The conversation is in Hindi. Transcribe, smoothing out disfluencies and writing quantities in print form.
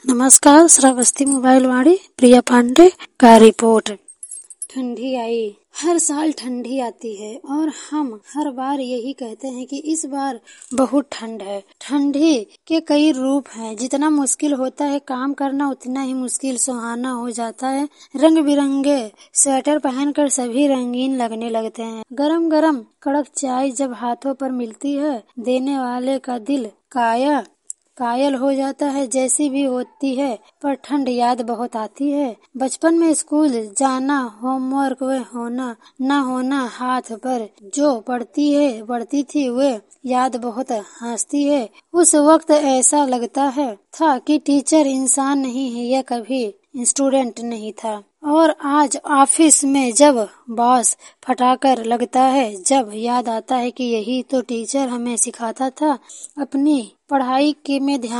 नमस्कार, श्रावस्ती मोबाइल वाणी प्रिया पांडे का रिपोर्ट। ठंडी आई। हर साल ठंडी आती है और हम हर बार यही कहते हैं कि इस बार बहुत ठंड है। ठंडी के कई रूप हैं। जितना मुश्किल होता है काम करना, उतना ही मुश्किल सुहाना हो जाता है। रंग बिरंगे स्वेटर पहनकर सभी रंगीन लगने लगते हैं। गरम गरम कड़क चाय जब हाथों पर मिलती है, देने वाले का दिल कायल हो जाता है। जैसी भी होती है, पर ठंड याद बहुत आती है। बचपन में स्कूल जाना, होमवर्क व होना न होना, हाथ पर जो पड़ती थी वे याद बहुत हंसती है। उस वक्त ऐसा लगता है था कि टीचर इंसान नहीं है, यह कभी स्टूडेंट नहीं था। और आज ऑफिस में जब बॉस फटाकर लगता है, जब याद आता है कि यही तो टीचर हमें सिखाता था। अपनी पढ़ाई में ध्यान